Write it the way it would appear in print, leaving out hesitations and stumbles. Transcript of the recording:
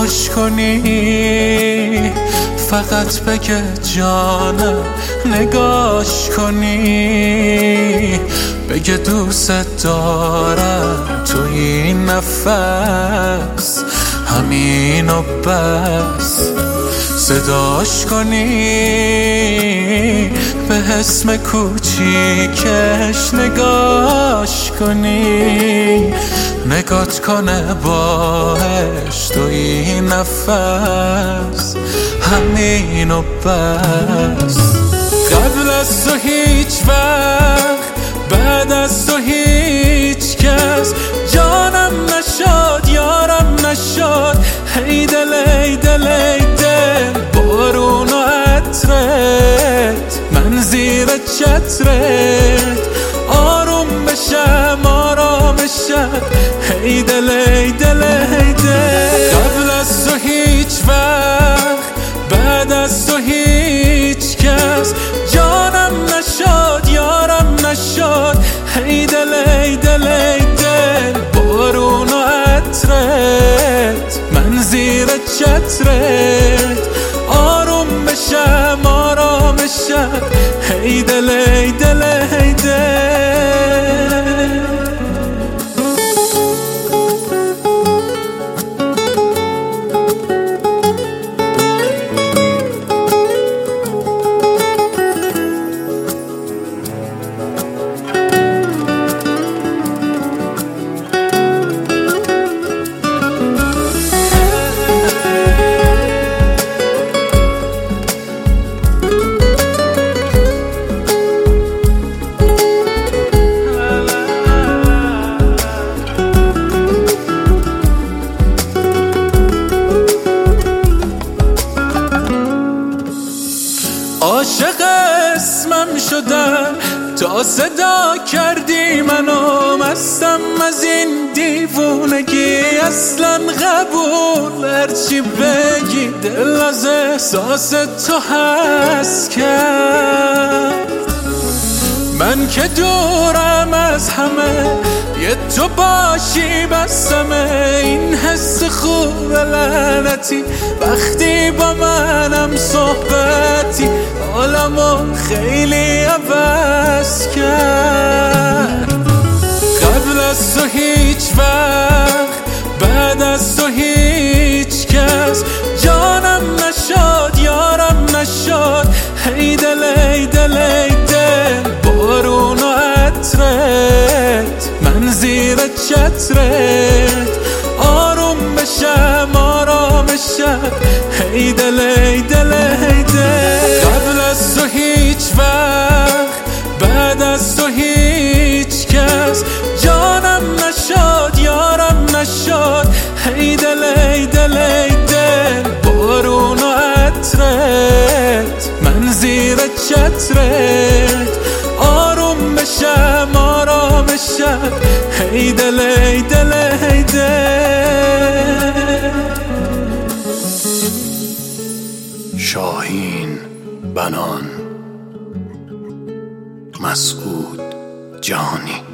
خوش کنی، فقط بگه جانم نگاش کنی، بگه دوست دارم تو این نفس، همین و بس. صداش کنی، به اسم کوچیکش نگاش کنی، نگات کنه باش تو این نفس، همین و بس. قبل از تو هیچ وقت، بعد از تو هیچ کس جانم نشد، یارم نشد. هی دل ای دل ای دل، بارون و عطرت، من زیر چترت آروم بشم آرامشم. هی دل ای دل ای دل. قبل از تو هیچ وقت، بعد از تو هیچ کس جانم نشد، یارم نشد. هی دل ای دل ای دل، بارون و عطرت، من زیر چترت آروم بشم آرامشم. هی دل ای دل ای دل. عاشق اسمم شدم تا صدا کردی منو، مستم از این دیوونگی اصلا قبول. هرچی بگی دل از احساس تو هست کرد. من که دورم از همه، یه تو باشی بسمه. این حس خوب لعنتی وقتی با منم صحبتی، حالمو خیلی عوض کرد. قبل از تو هیچ وقت، بعد از تو هیچ کس جانم نشد، یارم نشد. هی دل ای دل ای دل، بارون و عطرت، من زیر چترت آروم بشم آرامشم. هی دل ای دل ای دل. قبل از تو هیچ وقت، بعد از تو هیچ کس جانم نشد، یارم نشد. هی دل ای دل ای دل، بارون و عطرت، من زیر چترت آروم بشم آرامشم. هی دل ای دل ای دل. شاهین بنان، مسعود جهانی.